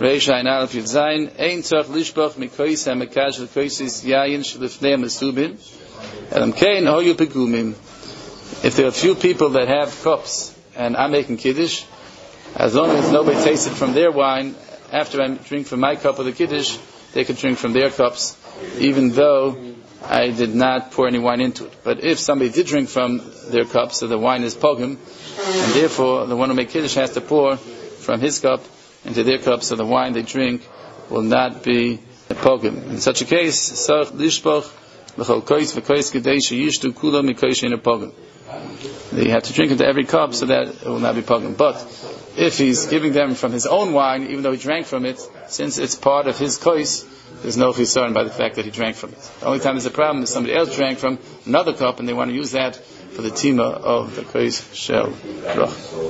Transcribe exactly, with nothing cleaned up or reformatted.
Reish Ein Aleph Yud Zayin, Ein Tzorch Lishboch Mikois HaMekash V'Koisis Yayin Shlifnei Mesubin, Elam Kein Hoyu Pegumim. If there are a few people that have cups, and I'm making Kiddush, as long as nobody tasted from their wine, after I drink from my cup of the Kiddush, they can drink from their cups, even though I did not pour any wine into it. But if somebody did drink from their cup, so the wine is pogum, and therefore the one who makes Kiddush has to pour from his cup into their cup, so the wine they drink will not be a pogum. In such a case, Sarch Lishboch L'chol Kois V'Kois Kedei Sheyishtu Kula Mikois She'ena Pogum. You have to drink into every cup so that it will not be pogum. But if he's giving them from his own wine, even though he drank from it, since it's part of his kois, there's no concern by the fact that he drank from it. The only time there's a problem is somebody else drank from another cup and they want to use that for the tima of the kois shel brach.